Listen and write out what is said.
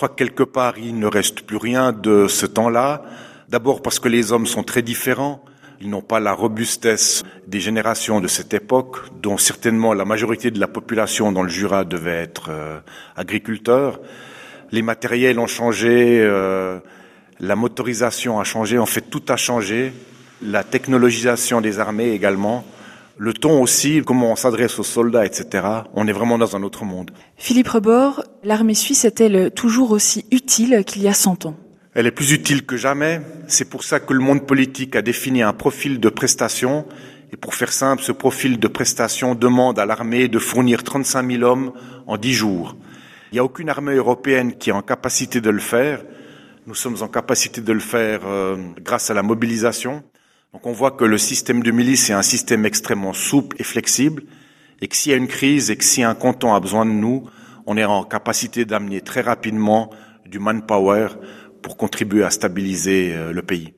crois que quelque part, il ne reste plus rien de ce temps-là. D'abord parce que les hommes sont très différents. Ils n'ont pas la robustesse des générations de cette époque, dont certainement la majorité de la population dans le Jura devait être agriculteur. Les matériels ont changé, la motorisation a changé, en fait tout a changé. La technologisation des armées également. Le ton aussi, comment on s'adresse aux soldats, etc. On est vraiment dans un autre monde. Philippe Rebord, l'armée suisse est-elle toujours aussi utile qu'il y a 100 ans ? Elle est plus utile que jamais. C'est pour ça que le monde politique a défini un profil de prestation. Et pour faire simple, ce profil de prestation demande à l'armée de fournir 35 000 hommes en 10 jours. Il n'y a aucune armée européenne qui est en capacité de le faire. Nous sommes en capacité de le faire grâce à la mobilisation. Donc on voit que le système de milice est un système extrêmement souple et flexible. Et que s'il y a une crise et que si un canton a besoin de nous, on est en capacité d'amener très rapidement du manpower pour contribuer à stabiliser le pays.